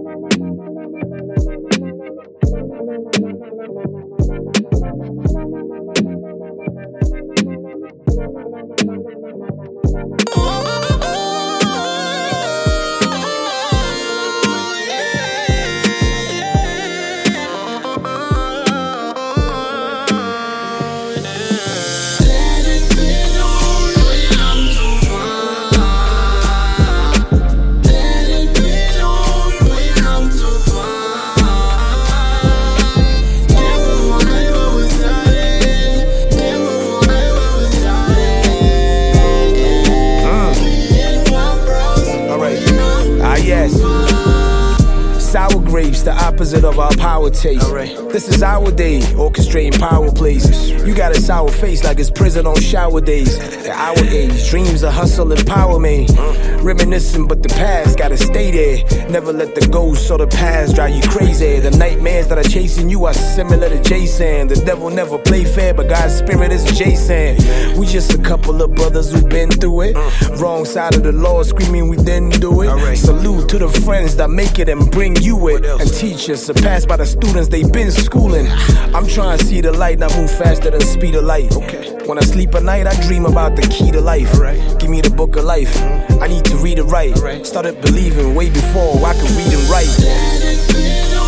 Sour grapes, the opposite of our power taste. This is our day, orchestrating power plays. You got a sour face like it's prison on shower days. At our age, dreams of hustle and power, man. Reminiscing, but the past gotta stay there. Never let the ghosts or the past drive you crazy. The nightmares that are chasing you are similar to Jason. The devil never play fair, but God's spirit is Jason. We just a couple of brothers who've been through it. Wrong side of the law, screaming we didn't do it. Salute to the friends that make it and bring you it. And teachers surpassed by the students they've been schooling. I'm trying to see the light, not move faster than speed of light. When I sleep at night, I dream about the key to life. Give me the book of life, I need to read it right. Started believing way before I could read and write.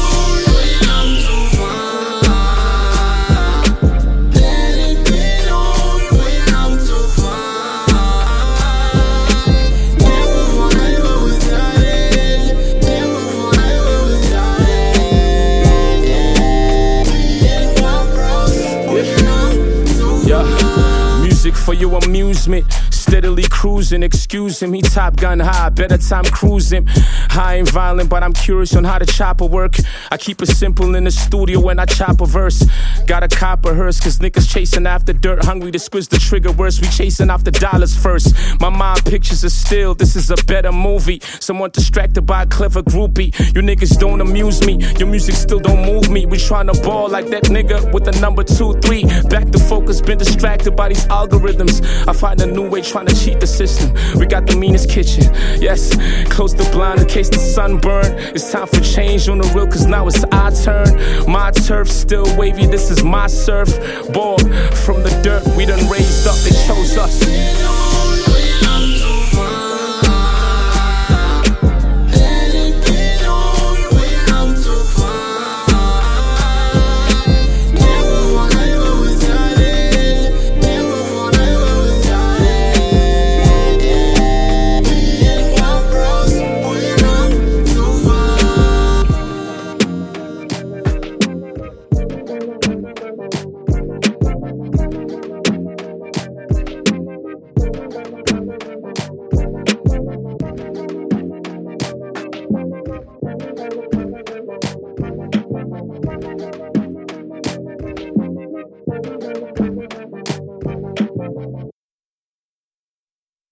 For your amusement, steadily cruising, excusing me, Top Gun high, better time cruising. I ain't violent, but I'm curious on how the chopper work. I keep it simple in the studio when I chop a verse. Got a cop a hearse, cause niggas chasing after dirt, hungry to squiz the trigger worse. We chasing after dollars first. My mind pictures are still, this is a better movie. Someone distracted by a clever groupie. You niggas don't amuse me, your music still don't move me. We tryna ball like that nigga with the number 2, 3. Back to focus, been distracted by these algorithms. I find a new way trying to cheat the system. We got the meanest kitchen, yes. Close the blind in case the sun burn. It's time for change on the real, cause now it's our turn. My turf still wavy, this is my surf. Ball from the dirt, we done raised up, they chose us.